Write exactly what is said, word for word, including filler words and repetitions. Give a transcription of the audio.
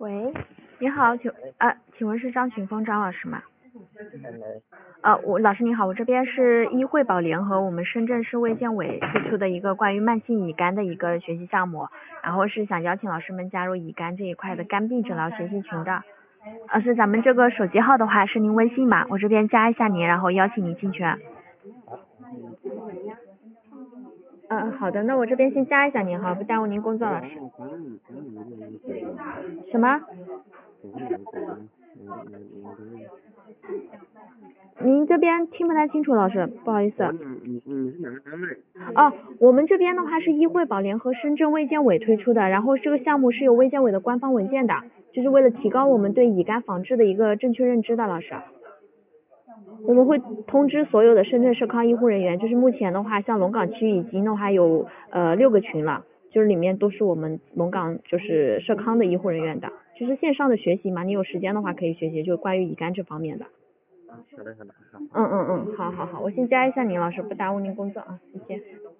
喂，你好，请啊，请问是张群峰张老师吗？ 嗯， 呃，我老师你好，我这边是医惠保联合我们深圳市卫健委推出的一个关于慢性乙肝的一个学习项目，然后是想邀请老师们加入乙肝这一块的肝病诊疗学习群的。呃，是咱们这个手机号的话是您微信码，我这边加一下您，然后邀请您进群。嗯，好的，那我这边先加一下您哈，不耽误您工作，老师。什么？您这边听不太清楚，老师，不好意思。 你你是哪个单位？ 哦，我们这边的话是医惠保联合深圳卫健委推出的，然后这个项目是有卫健委的官方文件的，就是为了提高我们对乙肝防治的一个正确认知的，老师。我们会通知所有的深圳社康医护人员，就是目前的话，像龙岗区已经的话有呃六个群了，就是里面都是我们龙岗就是社康的医护人员的，就是线上的学习嘛，你有时间的话可以学习，就关于乙肝这方面的。 好的好的好。 嗯嗯嗯，好好好，我先加一下您老师，不耽误您工作啊，谢谢。